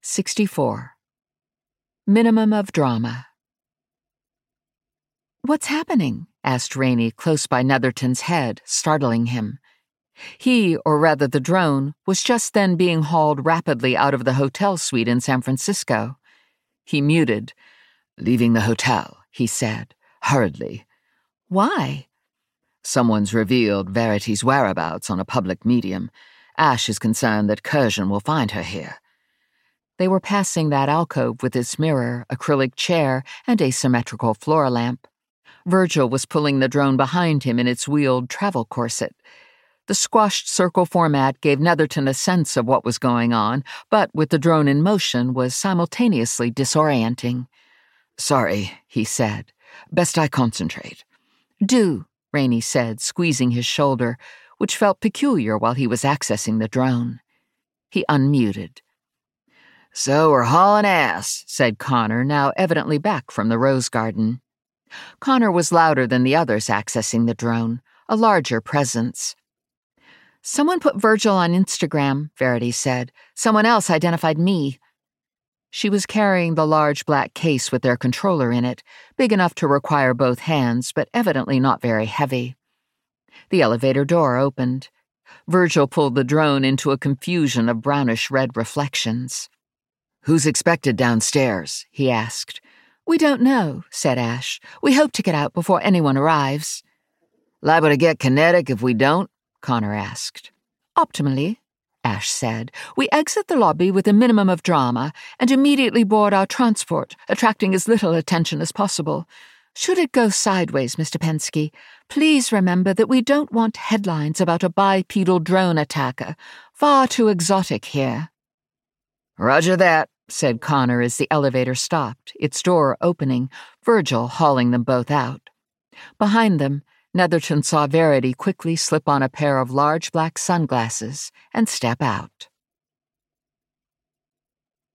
64. Minimum of drama. "What's happening?" asked Rainey close by Netherton's head, startling him. He, or rather the drone, was just then being hauled rapidly out of the hotel suite in San Francisco. He muted. "Leaving the hotel," he said, hurriedly. "Why?" "Someone's revealed Verity's whereabouts on a public medium. Ash is concerned that Curzon will find her here." They were passing that alcove with its mirror, acrylic chair, and asymmetrical floor lamp. Virgil was pulling the drone behind him in its wheeled travel corset. The squashed circle format gave Netherton a sense of what was going on, but with the drone in motion was simultaneously disorienting. "Sorry," he said. "Best I concentrate." "Do," Rainey said, squeezing his shoulder, which felt peculiar while he was accessing the drone. He unmuted. "So we're hauling ass," said Connor, now evidently back from the rose garden. Connor was louder than the others accessing the drone, a larger presence. "Someone put Virgil on Instagram," Verity said. "Someone else identified me." She was carrying the large black case with their controller in it, big enough to require both hands, but evidently not very heavy. The elevator door opened. Virgil pulled the drone into a confusion of brownish-red reflections. "Who's expected downstairs?" he asked. "We don't know," said Ash. "We hope to get out before anyone arrives." "Liable to get kinetic if we don't?" Connor asked. "Optimally," Ash said. "We exit the lobby with a minimum of drama and immediately board our transport, attracting as little attention as possible. Should it go sideways, Mr. Pensky, please remember that we don't want headlines about a bipedal drone attacker. Far too exotic here." "Roger that," said Connor as the elevator stopped, its door opening, Virgil hauling them both out. Behind them, Netherton saw Verity quickly slip on a pair of large black sunglasses and step out.